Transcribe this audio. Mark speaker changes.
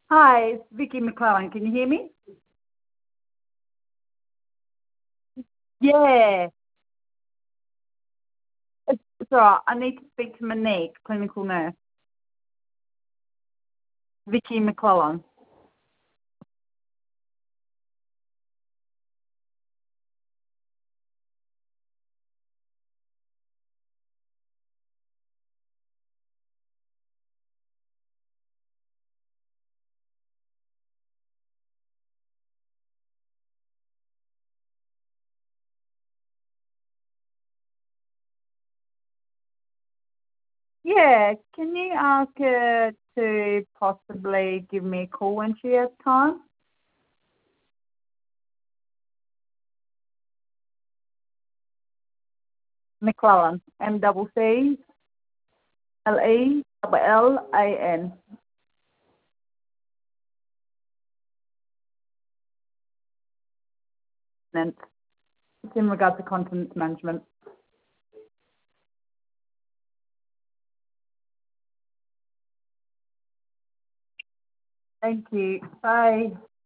Speaker 1: Hi, it's Vicky McClellan. Can you hear me? Yeah. It's all right. I need to speak to Monique, clinical nurse. Vicky McClellan. Yeah. Can you ask her to possibly give me a call when she has time? McClellan. MCCLELLAN. It's in regard to continence management. Thank you. Bye.